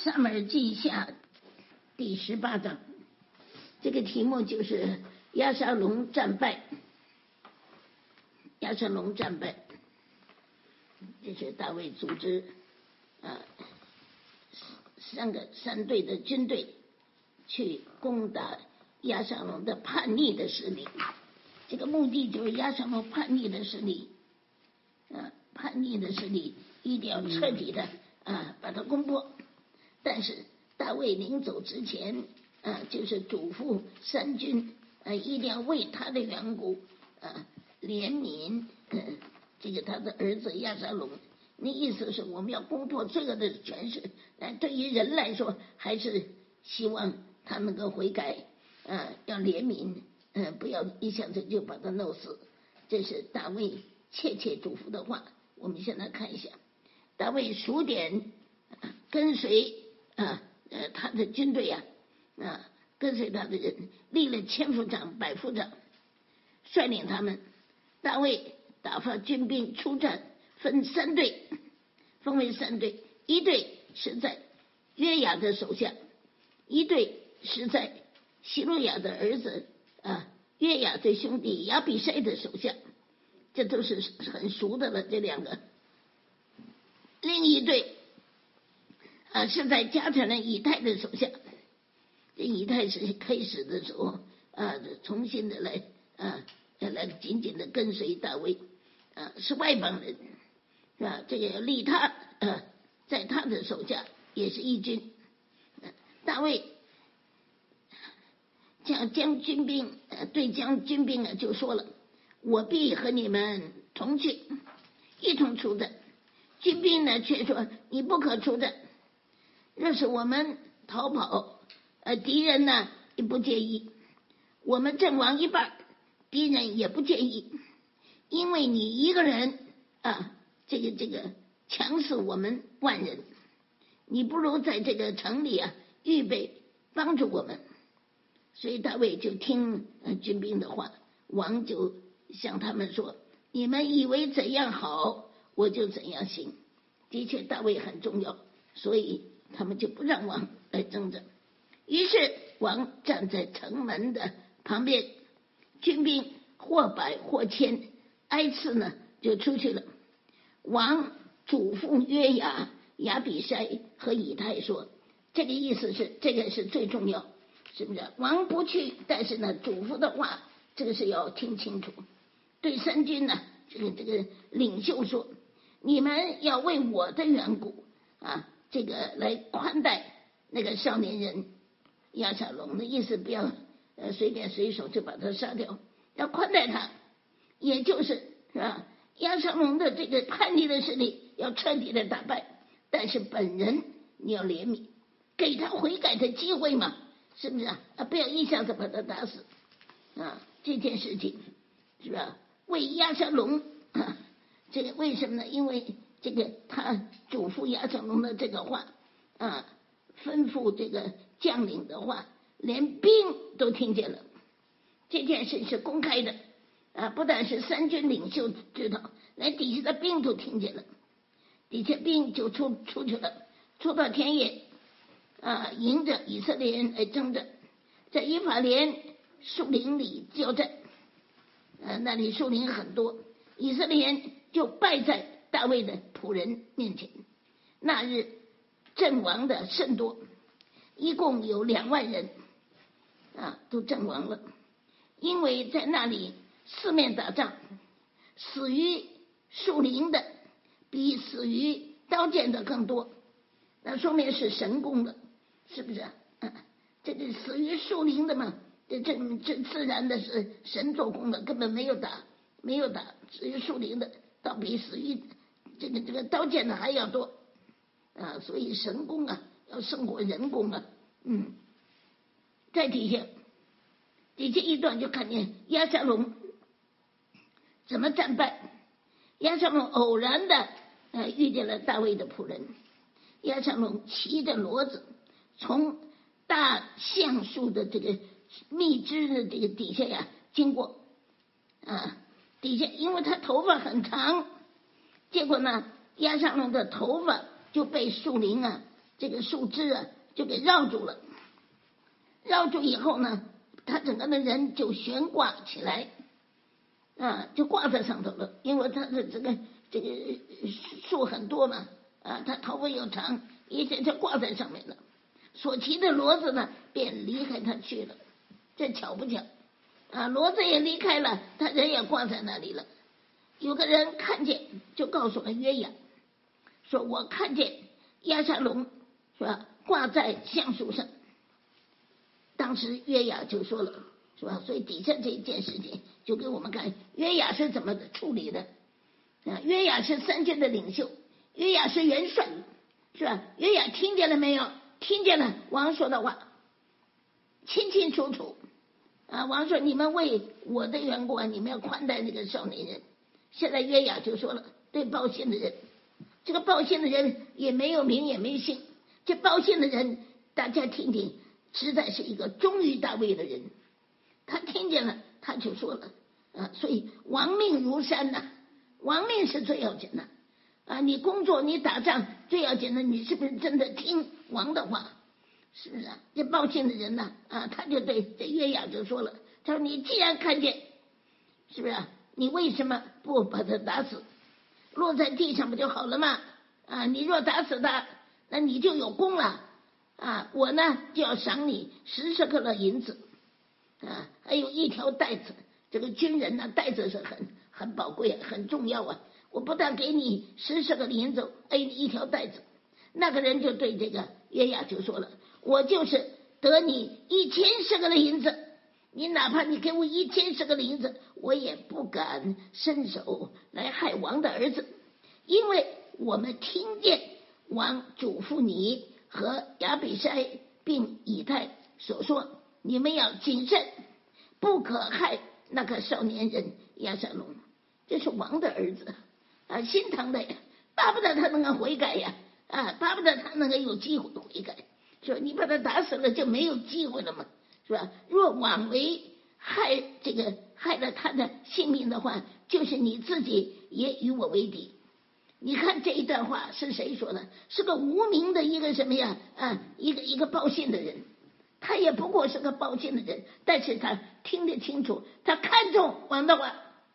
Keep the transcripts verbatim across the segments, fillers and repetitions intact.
撒母耳记下第十八章，这个题目就是押沙龙战败。押沙龙战败，这是大卫组织啊三个三队的军队去攻打押沙龙的叛逆的势力。这个目的就是押沙龙叛逆的势力，啊，叛逆的势力一定要彻底的啊把它攻破。但是大卫临走之前，啊，就是嘱咐三军，啊，一定要为他的缘故，啊，怜悯，呃，这个他的儿子押沙龙。那意思是我们要攻破罪恶的权势，但对于人来说，还是希望他能够悔改，啊，要怜悯，嗯、呃，不要一下子就把他弄死。这是大卫切切嘱咐的话。我们先来看一下，大卫数点跟随啊呃他的军队啊啊跟随他的人，立了千夫长、百夫长，率领他们。大卫打发军兵出战，分三队，分为三队，一队是在约雅的手下，一队是在希罗亚的儿子啊约雅的兄弟亚比筛的手下，这都是很熟的了，这两个。另一队啊是在加特人以太的手下，这以太是开始的时候啊重新的来啊来紧紧的跟随大卫，啊是外邦人，是吧？这个利他啊在他的手下也是义军。啊、大卫将将军兵呃对将军兵啊就说了，我必和你们同去，一同出战。军兵呢却说你不可出战，若是我们逃跑，呃敌人呢也不介意，我们阵亡一半，敌人也不介意，因为你一个人啊这个这个强死我们万人，你不如在这个城里啊预备帮助我们。所以大卫就听、呃、军兵的话，王就向他们说，你们以为怎样好我就怎样行。的确大卫很重要，所以他们就不让王来征战。于是王站在城门的旁边，军兵或百或千挨次呢就出去了。王嘱咐约雅、亚比筛和以太说，这个意思是这个是最重要，是不是？王不去，但是呢嘱咐的话这个是要听清楚。对三军呢这个这个领袖说，你们要为我的缘故啊这个来宽待那个少年人押沙龙的意思，不要呃随便随手就把他杀掉，要宽待他，也就是是吧？押沙龙的这个叛逆的势力要彻底的打败，但是本人你要怜悯，给他悔改的机会嘛，是不是啊？啊不要一下子把他打死啊！这件事情是吧？为押沙龙啊，这个为什么呢？因为这个他嘱咐押沙龙的这个话啊，吩咐这个将领的话，连兵都听见了。这件事是公开的啊，不但是三军领袖知道，连底下的兵都听见了。底下兵就出出去了，出到田野啊，迎着以色列人来征战，在以法莲树林里交战，呃，那里树林很多，以色列人就败在大卫的仆人面前。那日阵亡的甚多，一共有两万人啊，都阵亡了。因为在那里四面打仗，死于树林的比死于刀剑的更多，那说明是神功的，是不是啊？啊这个死于树林的嘛，这这这自然的是神做工的，根本没有打，没有打，死于树林的倒比死于这个这个刀剑的还要多啊！所以神功啊要胜过人功啊。嗯，在底下底下一段就看见押沙龙怎么战败。押沙龙偶然的呃遇见了大卫的仆人，押沙龙骑着骡子从大橡树的这个密枝的这个底下呀经过啊，底下因为他头发很长，结果呢押沙龙的头发就被树林啊这个树枝啊就给绕住了，绕住以后呢，他整个的人就悬挂起来，啊，就挂在上头了，因为他的这个这个树很多嘛，啊，他头发又长，一下就挂在上面了。所骑的骡子呢，便离开他去了，这巧不巧？啊，骡子也离开了，他人也挂在那里了。有个人看见，就告诉了约雅，说我看见押沙龙是吧，挂在橡树上。当时约雅就说了，是吧？所以底下这一件事情就给我们看约雅是怎么处理的。啊，约雅是三军的领袖，约雅是元帅，是吧？约雅听见了没有？听见了王说的话，清清楚楚。啊，王说你们为我的缘故啊，你们要宽待那个少年人。现在约雅就说了，对报信的人，这个报信的人也没有名也没姓，这报信的人大家听听，实在是一个忠于大卫的人。他听见了，他就说了啊，所以亡命如山呐、啊，亡命是最要紧的啊！你工作你打仗最要紧的，你是不是真的听王的话？是不是啊？这报信的人呢啊，他就对这约雅就说了，他说你既然看见，是不是啊？你为什么不把他打死？落在地上不就好了吗？啊，你若打死他，那你就有功了啊！我呢就要赏你十十克勒银子啊，还有一条带子。这个军人呢，带子是很很宝贵、很重要啊！我不但给你十十个银子，还有一条带子。那个人就对这个约雅就说了，我就是得你一千十个的银子，你哪怕你给我一千十个的银子，我也不敢伸手来害王的儿子，因为我们听见王嘱咐你和亚比筛并以太所说，你们要谨慎，不可害那个少年人押沙龙。这是王的儿子啊，心疼的呀，巴不得他能够悔改呀，啊，巴不得他能够有机会悔改。说你把他打死了就没有机会了嘛，是吧？若枉为害这个害了他的性命的话，就是你自己也与我为敌。你看这一段话是谁说的？是个无名的一个什么呀？啊，一个一个报信的人，他也不过是个报信的人，但是他听得清楚，他看重王的话。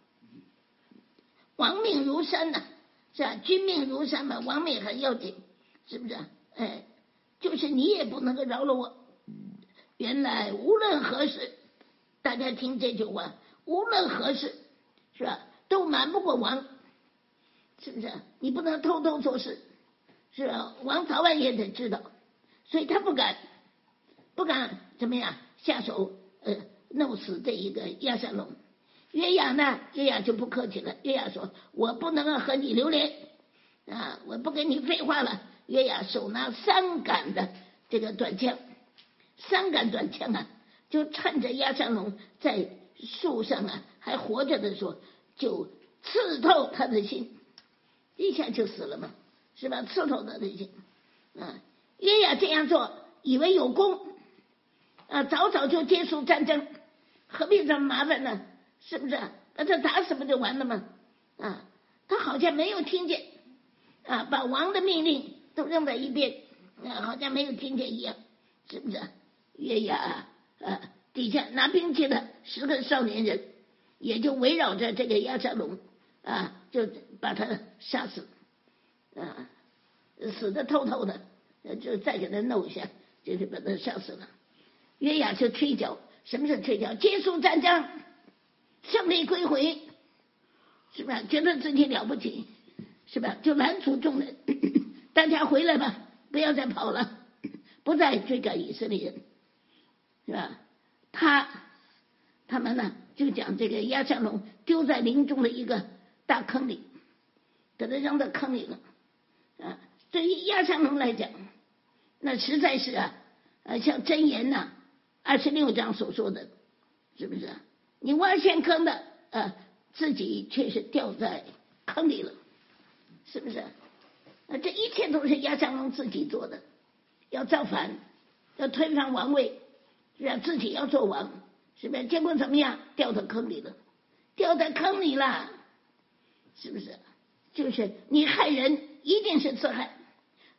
王命如山呐、啊，是吧？君命如山嘛，王命很要紧，是不是？哎，就是你也不能够饶了我。原来无论何事，大家听这句话，无论何事，是吧？都瞒不过王，是不是？你不能偷偷做事，是吧？王早晚也得知道，所以他不敢，不敢怎么样下手，呃，弄死这一个押沙龙。约雅呢？约雅就不客气了。约雅说：“我不能和你流连啊，我不跟你废话了。”约雅手拿三杆的这个短枪，三杆短枪啊，就趁着押沙龙在树上啊还活着的时候，就刺透他的心，一下就死了嘛，是吧？刺透他的心啊。约雅这样做，以为有功啊，早早就结束战争，何必这么麻烦呢？是不是？把他打死不就完了吗？啊，他好像没有听见啊，把王的命令都扔在一边，啊，好像没有听见一样，是不是？约雅啊，底下拿兵器的十个少年人，也就围绕着这个押沙龙啊，就把他杀死，啊，死的透透的，就再给他弄一下，就是把他杀死了。约雅就吹角，什么是吹角？结束战争。胜利归回，是吧？觉得自己了不起，是吧？就拦阻众人，大家回来吧，不要再跑了，不再追赶以色列人，是吧？他他们呢，就将这个押沙龙丢在林中的一个大坑里，给他扔到坑里了。啊，对于押沙龙来讲，那实在是啊，呃，像箴言呐、啊，二十六章所说的，是不是、啊？你挖陷坑的，呃，自己却是掉在坑里了，是不是？啊，这一切都是押沙龙自己做的，要造反，要推翻王位，是吧？自己要做王，是不是？结果怎么样？掉到坑里了，掉在坑里了，是不是？就是你害人一定是自害，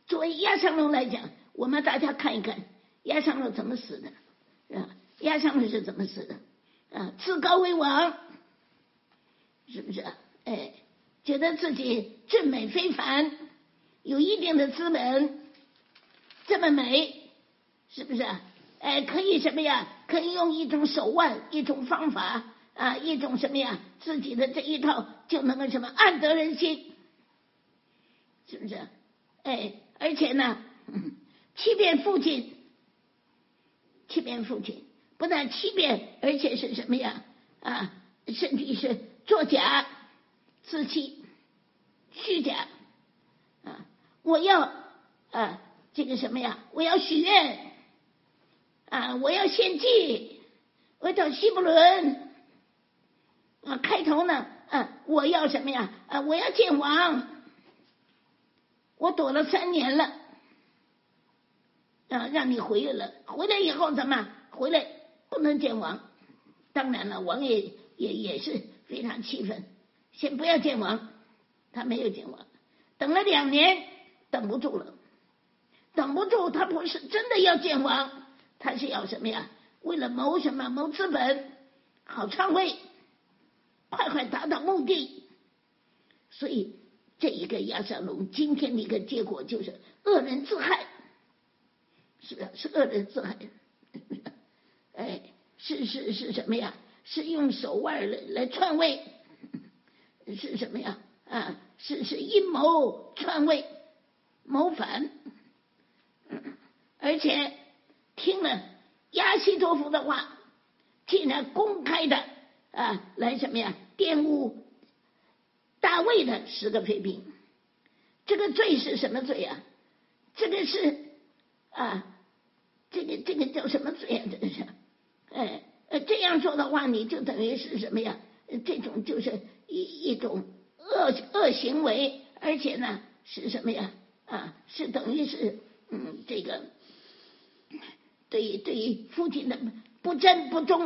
作为亚撒龙来讲，我们大家看一看亚撒龙怎么死的啊？亚撒龙是怎么死的啊？自高为王，是不是啊？哎，觉得自己俊美非凡，有一定的资本，这么美，是不是啊？哎，可以什么呀？可以用一种手腕，一种方法啊，一种什么呀？自己的这一套就能够什么暗得人心，是不是？哎，而且呢，嗯、欺骗父亲，欺骗父亲，不但欺骗，而且是什么呀？啊，甚至是作假、自欺、虚假啊！我要啊，这个什么呀？我要许愿。啊！我要献祭，我到希伯伦啊！开头呢，啊，我要什么呀？啊，我要见王。我躲了三年了，啊，让你回来了。回来以后怎么？回来不能见王。当然了，王也也也是非常气愤，先不要见王，他没有见王。等了两年，等不住了，等不住，他不是真的要见王。他是要什么呀？为了谋什么？谋资本，好篡位，快快达到目的。所以这一个亚撒龙今天的一个结果就是恶人自害，是不是？是恶人自害。哎，是是是什么呀？是用手腕来来篡位，是什么呀？啊，是是阴谋篡位，谋反，而且。听了亚希多夫的话，竟然公开的啊来什么呀？玷污大卫的十个妃嫔，这个罪是什么罪啊？这个是啊，这个这个叫什么罪啊？这是，哎呃这样做的话，你就等于是什么呀？这种就是一一种恶恶行为，而且呢是什么呀？啊，是等于是嗯这个。对于对于父亲的不真不忠，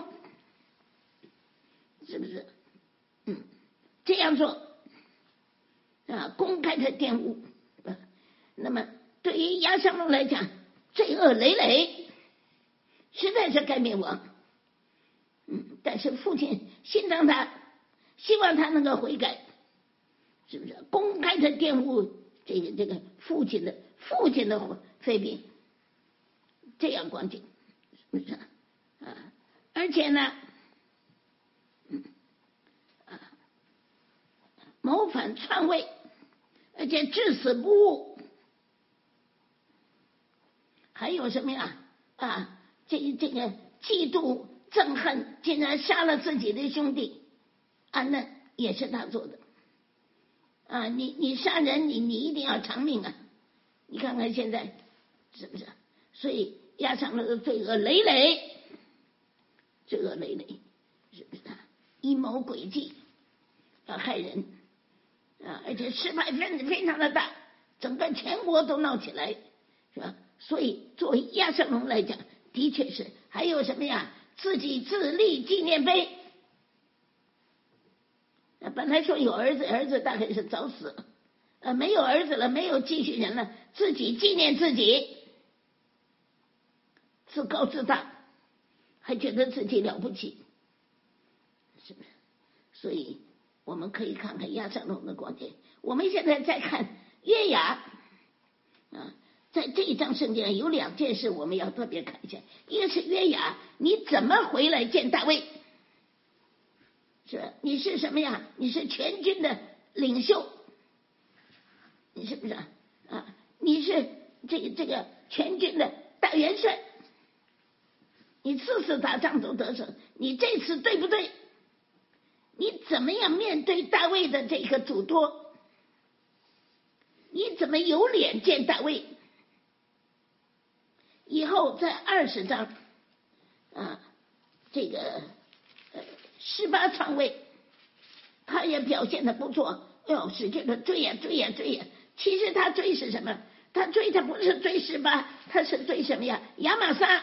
是不是？嗯，这样做啊，公开的玷污。那么对于亚撒龙来讲，罪恶累累，实在是该灭亡。嗯，但是父亲心疼他，希望他能够悔改，是不是？公开的玷污这个这个父亲的父亲的妃嫔。这样光景，是不是啊？而且呢，嗯啊，谋反篡位，而且至死不悟，还有什么呀？啊，这这个嫉妒憎恨，竟然杀了自己的兄弟，啊，那也是他做的啊！你你杀人，你你一定要偿命啊！你看看现在是不是？所以。亚撒龙的罪恶累累，罪恶累累，是不是？阴谋诡计，要害人啊！而且失败分子非常的大，整个全国都闹起来，是吧？所以作为亚撒龙来讲，的确是还有什么呀？自己自立纪念碑。本来说有儿子，儿子大概是早死了，呃，没有儿子了，没有继续人了，自己纪念自己。自高自大，还觉得自己了不起，是不是？所以我们可以看看亚撒龙的光景。我们现在再看约雅啊，在这一章圣经有两件事我们要特别看一下，一个是约雅，你怎么回来见大卫？是吧？你是什么呀？你是全军的领袖，你是不是啊？啊你是这个这个全军的大元帅。你次次打仗都得胜，你这次对不对？你怎么样面对大卫的这个嘱托？你怎么有脸见大卫？以后在二十章啊，这个呃十八篡位，他也表现的不错。哎呦，使劲的追呀追呀追呀！其实他追是什么？他追他不是追十八，他是追什么呀？亚玛撒。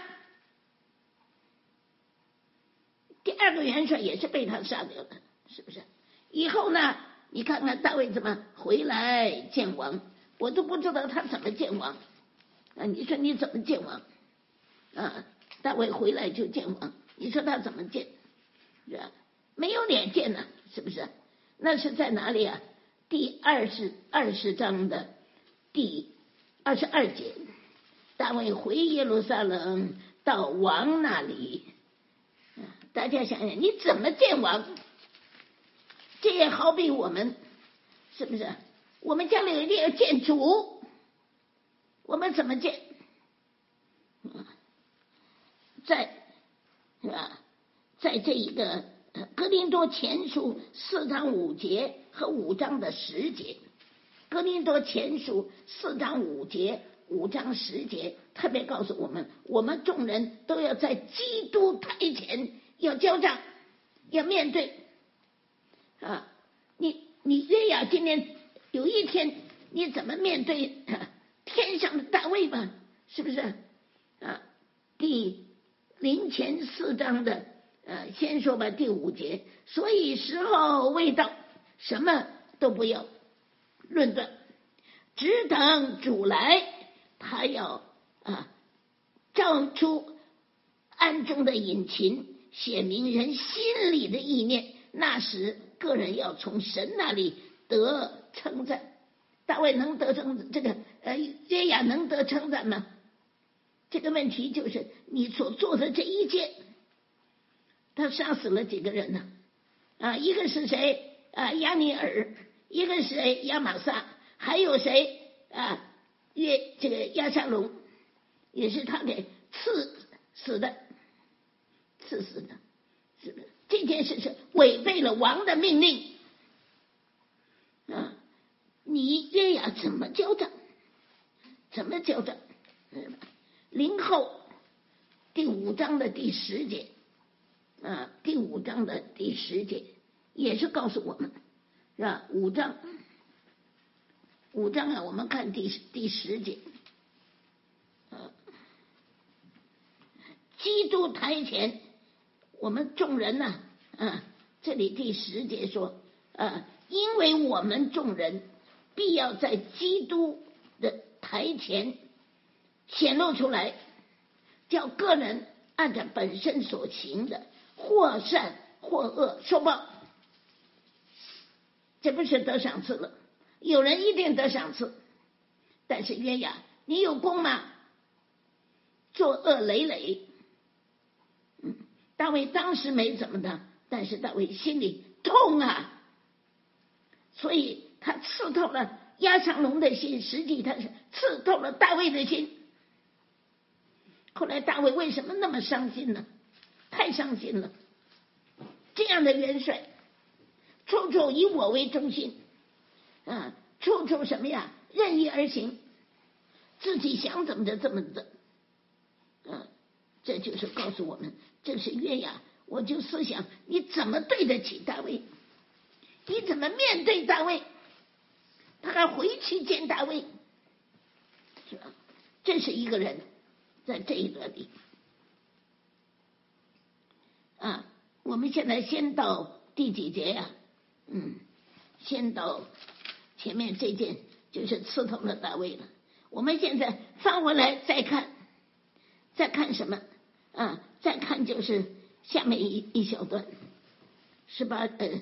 第二个元帅也是被他杀掉的，是不是？以后呢，你看看大卫怎么回来见王， 我都不知道他怎么见王啊！你说你怎么见王啊？大卫回来就见王，你说他怎么见？是吧？没有脸见呢，是不是？那是在哪里啊？第二十二十章的第二十二节，大卫回耶路撒冷到王那里。大家想想，你怎么见王？这也好比我们，是不是？我们家里一定要见主，我们怎么见？在是吧？在这一个哥林多前书四章五节和五章的十节，哥林多前书四章五节、五章十节，特别告诉我们，我们众人都要在基督台前要交账，要面对啊！你你约雅今天有一天，你怎么面对、啊、天上的大卫吧？是不是啊？第临前四章的呃，先说吧，第五节，所以时候未到，什么都不要论断，只等主来，他要啊照出暗中的隐情，显明人心里的意念。那时个人要从神那里得称赞。大卫能得称这个呃约雅能得称赞吗？这个问题就是你所做的这一件。他杀死了几个人呢？啊，一个是谁啊？亚尼尔，一个是谁？亚玛撒，还有谁啊？约这个亚沙龙，也是他给刺死的，刺死的，是不是？这件事是违背了王的命令啊！你约雅怎么交账？怎么交账？林后第五章的第十节。啊，第五章的第十节也是告诉我们，是吧？五章，五章啊，我们看第第十节，啊，基督台前，我们众人呢、啊，啊，这里第十节说，啊，因为我们众人必要在基督的台前显露出来，叫个人按照本身所行的。或善或恶受报，这不是得赏赐了？有人一定得赏赐，但是约雅，你有功吗？作恶累累。嗯，大卫当时没怎么的，但是大卫心里痛啊，所以他刺透了亚沙龙的心，实际他是刺透了大卫的心。后来大卫为什么那么伤心呢？太伤心了！这样的元帅，处处以我为中心，啊，处处什么呀？任意而行，自己想怎么着怎么着，啊，这就是告诉我们，这是约雅。我就思想，你怎么对得起大卫？你怎么面对大卫？他还回去见大卫，是吧？这是一个人，在这一段里。啊，我们现在先到第几节呀、啊？嗯，先到前面这件就是刺透了大卫了。我们现在翻回来再看，再看什么啊？再看就是下面一一小段，十八呃，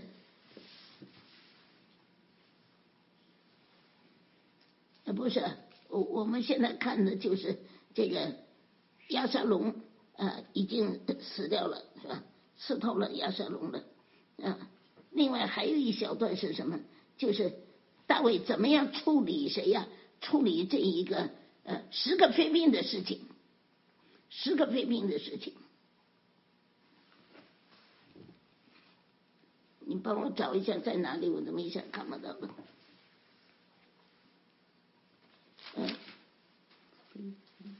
不是，我我们现在看的就是这个亚沙龙啊，已经死掉了，是吧？刺透了亚沙龙了，啊，另外还有一小段是什么？就是大卫怎么样处理谁呀、啊？处理这一个呃十个妃嫔的事情，十个妃嫔的事情，你帮我找一下在哪里？我怎么一下看不到了？嗯，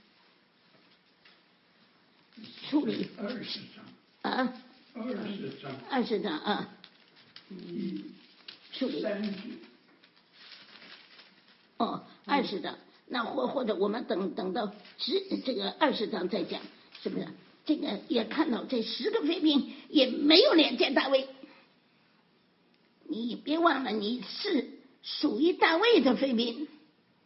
处理二十章啊。 二十章， 二十章啊， 嗯， 处理三句。 哦，二十章，那或或者我们等等到十这个二十章再讲，是不是？这个也看到这十个妃嫔也没有脸见大卫，你别忘了你是属于大卫的妃嫔，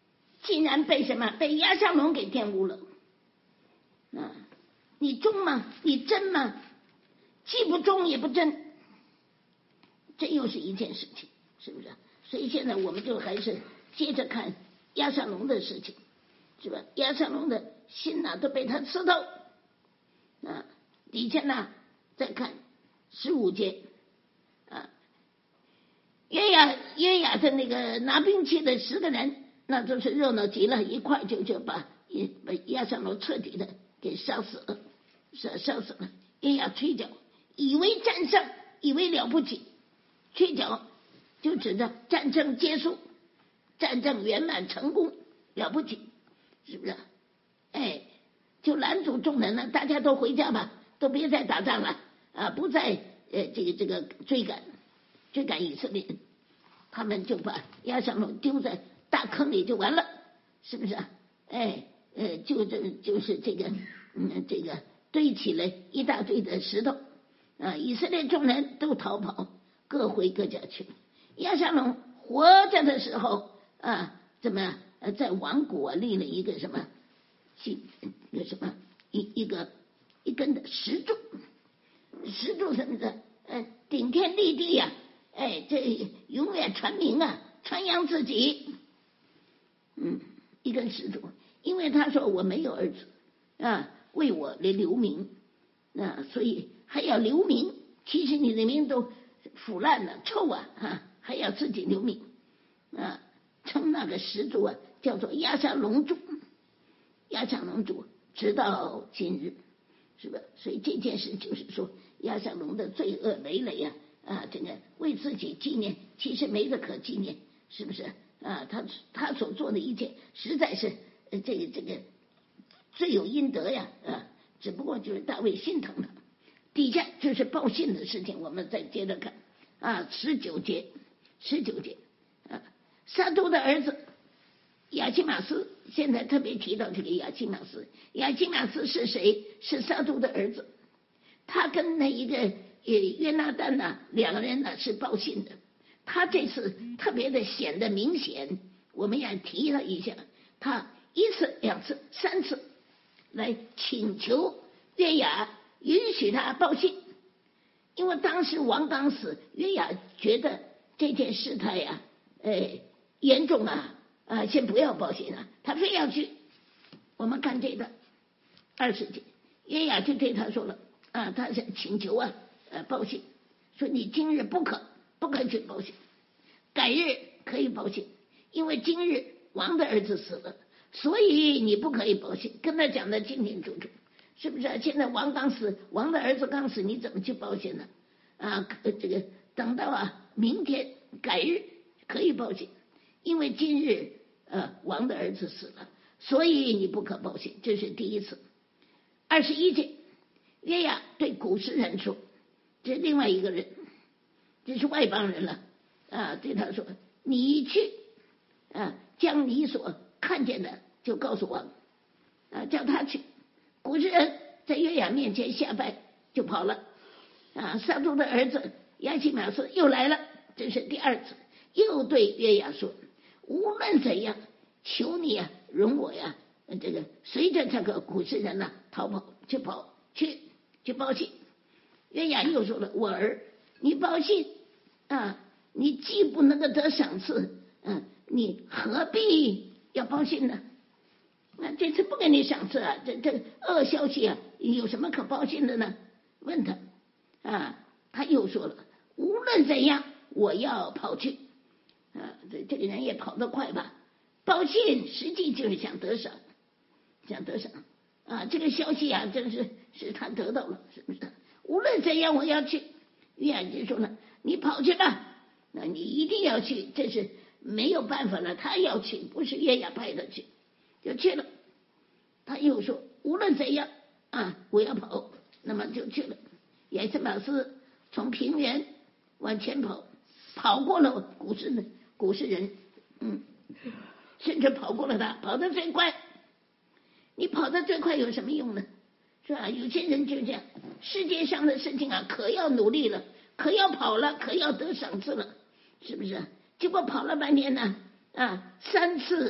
竟然被什么被押沙龙给玷污了。啊，你忠吗？你真吗？既不忠也不真，这又是一件事情，是不是？所以现在我们就还是接着看押沙龙的事情，是吧？押沙龙的心呐、啊、都被他吃透。啊，底下呢再看十五节啊，约雅约雅的那个拿兵器的十个人，那都是热闹极了，一块就就把把押沙龙彻底的给杀死了，杀杀死了。约雅吹角，以为战胜，以为了不起，吹角就指着战争结束，战争圆满成功，了不起，是不是？哎，就拦阻众人了，大家都回家吧，都别再打仗了啊，不再呃这个这个追赶追赶以色列人，他们就把押沙龙丢在大坑里就完了，是不是？哎呃，就这就是这个嗯这个堆起了一大堆的石头啊，以色列众人都逃跑，各回各家去了。押沙龙活着的时候啊，怎么呃在王谷啊立了一个什么？一个什么一一个一根的石柱，石柱什么的，呃，顶天立地呀、啊，哎，这永远传名啊，传扬自己，嗯，一根石柱，因为他说我没有儿子啊，为我来留名啊，所以还要留名。其实你的名都腐烂了、臭啊，啊，还要自己留名啊，称那个石柱啊叫做押沙龙柱。押沙龙柱直到今日，是吧？所以这件事就是说，押沙龙的罪恶累累呀、啊，啊，这个为自己纪念，其实没得可纪念，是不是？啊，他他所做的一切，实在是呃这个这个罪有应得呀，啊，只不过就是大卫心疼他。底下就是报信的事情，我们再接着看啊，十九节，十九节啊，撒督的儿子亚基玛斯，现在特别提到这个亚基玛斯。亚基玛斯是谁？是撒督的儿子。他跟那一个呃约拿单呢，两个人呢是报信的。他这次特别的显得明显，我们也提了一下，他一次、两次、三次来请求约雅允许他报信，因为当时王刚死，约雅觉得这件事态呀、啊，呃，严重啊。啊，先不要报信了，他非要去。我们看这个二十节，约雅就对他说了啊，他是请求啊，呃，报信，说你今日不可不可去报信，改日可以报信，因为今日王的儿子死了，所以你不可以报信。跟他讲的清清楚楚，是不是、啊？现在王刚死，王的儿子刚死，你怎么去报信呢？啊，这个等到啊明天改日可以报信。因为今日呃王的儿子死了，所以你不可报信，这是第一次。二十一节，约雅对古实人说，这是另外一个人，这是外邦人了啊，对他说，你去啊，将你所看见的就告诉王啊，叫他去。古实人在约雅面前下拜就跑了啊，撒督的儿子亚基玛斯又来了，这是第二次，又对约雅说，无论怎样，求你啊，容我呀，这个随着这个古实人呐、啊、逃跑去跑去去报信。约雅又说了，我儿，你报信啊，你既不能够得赏赐，嗯、啊，你何必要报信呢？那这次不给你赏赐啊，这这恶消息啊，有什么可报信的呢？问他啊，他又说了，无论怎样，我要跑去。啊，这这个人也跑得快吧？报信实际就是想得赏，想得赏啊！这个消息啊，真是是他得到了，是不是？无论怎样，我要去。约雅就说了：“你跑去吧，那你一定要去，这是没有办法了。他要去，不是约雅派他去，就去了。他又说：无论怎样啊，我要跑，那么就去了。亚基玛斯从平原往前跑，跑过了古实人。”古实人，嗯，甚至跑过了他，跑得最快。你跑得最快有什么用呢？是吧？有些人就这样，世界上的事情啊，可要努力了，可要跑了，可要得赏赐了，是不是？结果跑了半天呢，啊，三次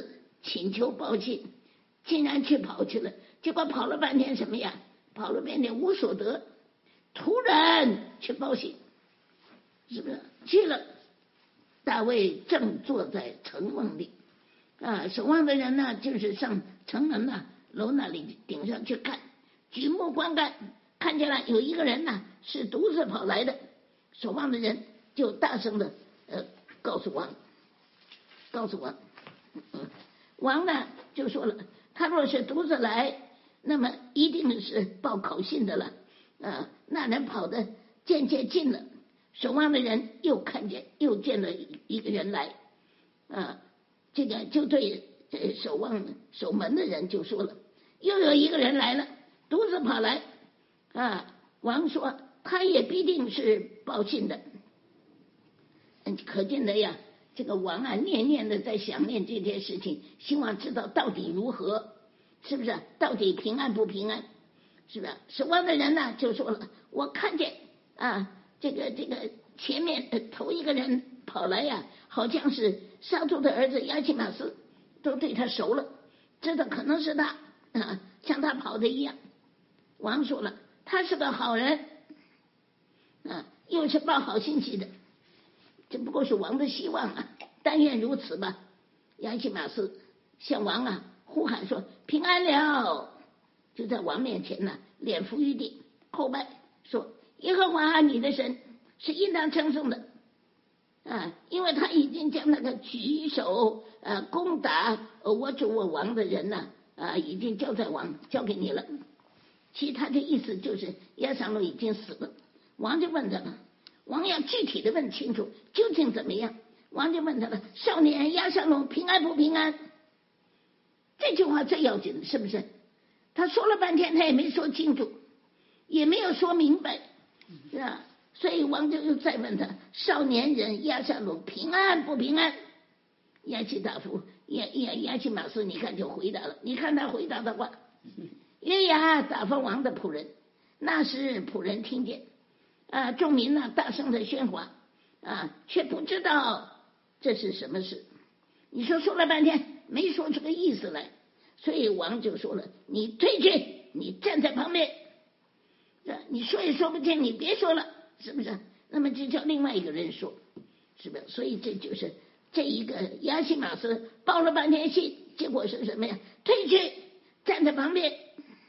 请求报信，竟然去跑去了，结果跑了半天什么呀？跑了半天无所得，突然去报信，是不是去了？大卫正坐在城门里啊，守望的人呢，就是上城门呐楼那里顶上去看，举目观看，看见了有一个人呢是独自跑来的，守望的人就大声的呃告诉王，告诉王，嗯，王呢就说了，他若是独自来，那么一定是报考信的了啊。那人跑得渐渐近了，守望的人又看见又见了一个人来啊，这个就对呃守望守门的人就说了，又有一个人来了，独自跑来啊。王说他也必定是报信的。嗯，可见的呀，这个王啊念念的在想念这件事情，希望知道到底如何，是不是？到底平安不平安？是不是？守望的人呢就说了，我看见啊，这个这个前面、呃、头一个人跑来呀，好像是沙图的儿子亚基马斯，都对他熟了，知道可能是他啊，像他跑的一样。王说了，他是个好人啊，又是报好信息的，这不过是王的希望啊，但愿如此吧。亚基马斯向王啊呼喊说平安了，就在王面前呢、啊、脸伏于地叩拜，说耶和华你的神是应当称颂的啊，因为他已经将那个举手呃攻打我主我王的人呢 啊, 啊已经交在王交给你了。其实他的意思就是亚撒龙已经死了，王就问他了，王要具体的问清楚究竟怎么样。王就问他了，少年亚撒龙平安不平安？这句话最要紧的，是不是？他说了半天他也没说清楚，也没有说明白，是吧？所以王就又再问他，少年人亚撒龙平安不平安？亚基大夫亚亚亚基马斯你看就回答了，你看他回答的话，约押打发王的仆人，那时仆人听见啊，众民呢大声的喧哗啊，却不知道这是什么事。你说说了半天没说出个意思来，所以王就说了，你退去，你站在旁边，你说也说不清，你别说了，是不是？那么就叫另外一个人说，是不是？所以这就是这一个亚西马斯报了半天信，结果是什么呀？退去，站在旁边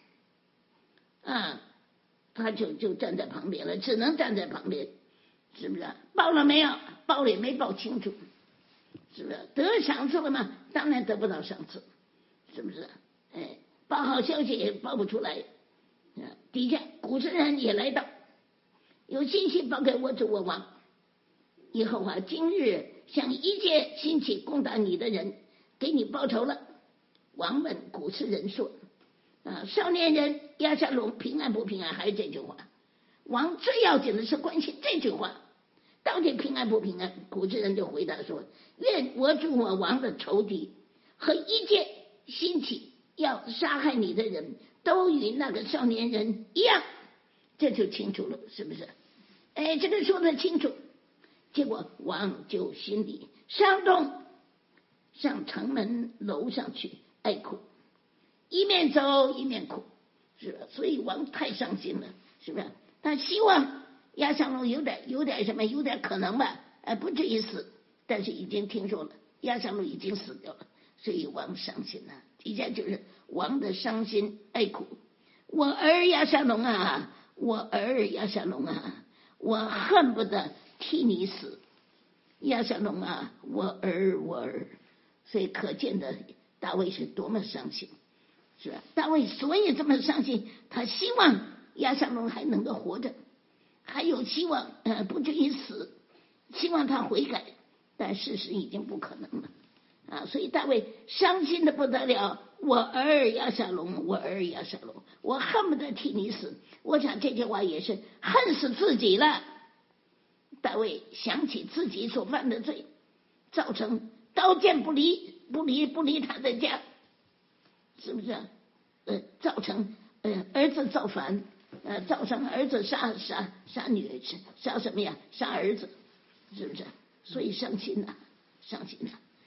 啊，他就就站在旁边了，只能站在旁边，是不是？报了没有？报了也没报清楚，是不是？得赏赐了吗？当然得不到赏赐，是不是？哎，报好消息也报不出来。底下古时人也来到，有信息报给我主我王，耶和华今日向一切兴起攻打你的人给你报仇了。王问古时人说啊，少年人亚撒龙平安不平安？还是这句话？王最要紧的是关心这句话，到底平安不平安？古时人就回答说，愿我主我王的仇敌和一切兴起要杀害你的人都与那个少年人一样。这就清楚了，是不是？哎，这个说得清楚。结果王就心里伤痛，上城门楼上去哀哭，一面走一面哭，是吧？所以王太伤心了，是不是？他希望亚撒龙有点有点什么，有点可能吧，哎，不至于死，但是已经听说了亚撒龙已经死掉了，所以王伤心了。底下就是王的伤心哀哭，我儿亚撒龙啊，我儿亚撒龙啊，我恨不得替你死，亚撒龙啊，我儿我儿。所以可见的大卫是多么伤心，是吧？大卫所以这么伤心，他希望亚撒龙还能够活着，还有希望，呃，不至于死，希望他悔改，但事实已经不可能了啊！所以大卫伤心的不得了，我儿亚撒龙，我儿亚撒龙，我恨不得替你死。我想这句话也是恨死自己了。大卫想起自己所犯的罪，造成刀剑不离不离不离他的家，是不是？呃，造成呃儿子造反，呃，造成儿子杀杀杀女儿，杀什么呀？杀儿子，是不是？所以伤心呐、啊，伤心呐、啊。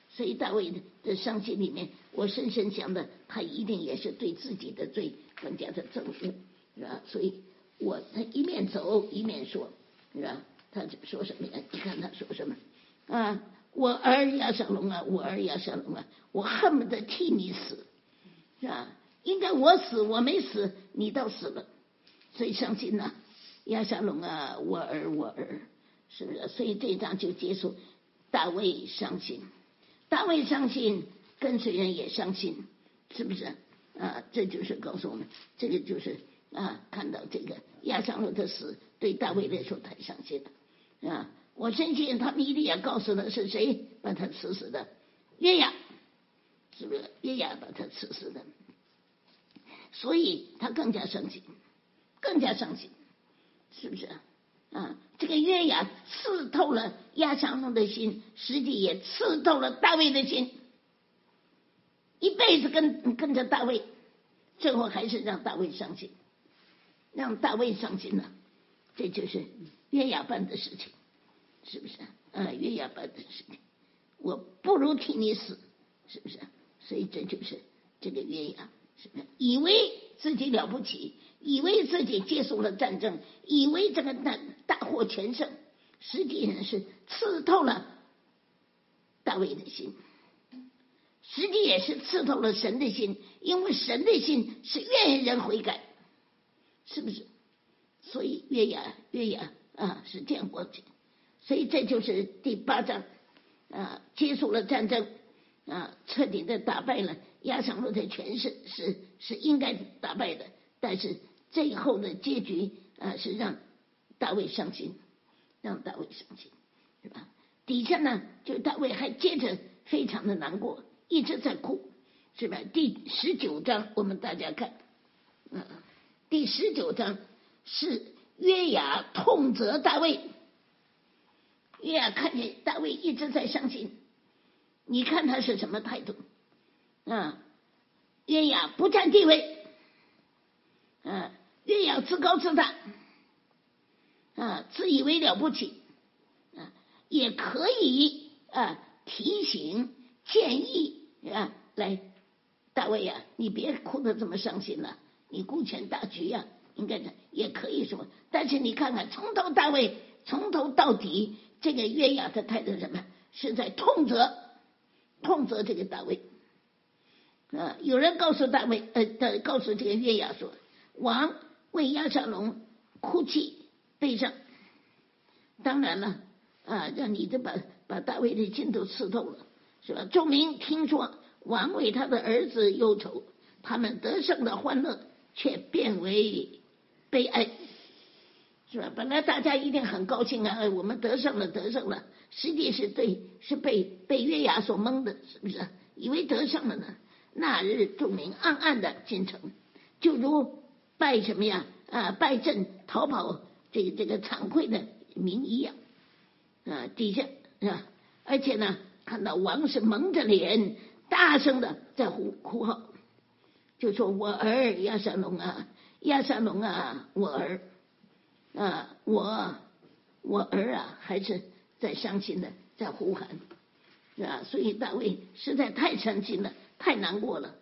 所以大卫的伤心里面，我深深想的，他一定也是对自己的罪更加的憎恶，是吧？所以我他一面走一面说，是吧？他说什么呀？你看他说什么啊？我儿亚沙龙啊，我儿亚沙龙啊，我恨不得替你死，是吧？应该我死，我没死，你倒死了，所以伤心呐、啊，亚沙龙啊，我儿我儿，是不是？所以这一章就结束，大卫伤心，大卫伤心，跟随人也伤心，是不是啊？这就是告诉我们，这个就是啊，看到这个亚沙龙的死，对大卫来说太伤心了啊！我深信他们一定也告诉了是谁把他刺死的，约雅，是不是？约雅把他刺死的。所以他更加伤心，更加伤心，是不是啊？这个约雅刺透了亚沙龙的心，实际也刺透了大卫的心。一辈子跟跟着大卫，最后还是让大卫伤心，让大卫伤心了。这就是约雅办的事情，是不是啊？约雅办的事情，我不如替你死，是不是？所以这就是这个约雅。是不是以为自己了不起，以为自己结束了战争，以为这个大大获全胜，实际上是刺透了大卫的心，实际也是刺透了神的心，因为神的心是愿意人悔改，是不是？所以约雅约雅啊是这样过去，所以这就是第八章啊，结束了战争啊，彻底的打败了亚沙龙的权势，是是应该打败的，但是最后的结局啊是让大卫伤心，让大卫伤心，是吧？底下呢，就大卫还接着非常的难过，一直在哭，是吧？第十九章我们大家看，嗯，第十九章是约雅痛责大卫，约雅看见大卫一直在伤心，你看他是什么态度？啊，约雅不占地位，啊，约雅自高自大，啊，自以为了不起，啊，也可以啊提醒建议啊，来，大卫呀、啊，你别哭得这么伤心了，你顾全大局呀、啊，应该也可以说，但是你看看从头到尾，从头到底，这个约雅的态度是什么？是在痛责，痛责这个大卫。啊，有人告诉大卫，呃，告诉这个约雅说，王为亚沙龙哭泣悲伤。当然了，啊，让你的把把大卫的心都刺透了，是吧？众民听说王为他的儿子忧愁，他们得胜的欢乐却变为悲哀，是吧？本来大家一定很高兴啊，我们得胜了，得胜了，实际是对，是被被约雅所蒙的，是不是？以为得胜了呢？那日众民暗暗的进城，就如败什么呀啊败阵逃跑这个这个惭愧的民一样啊，底下啊，而且呢看到王是蒙着脸大声的在呼哭号，就说我儿亚沙龙啊，亚沙龙啊，我儿啊，我我儿啊，还是在伤心的在呼喊，是吧？所以大卫实在太伤心了，太难过了，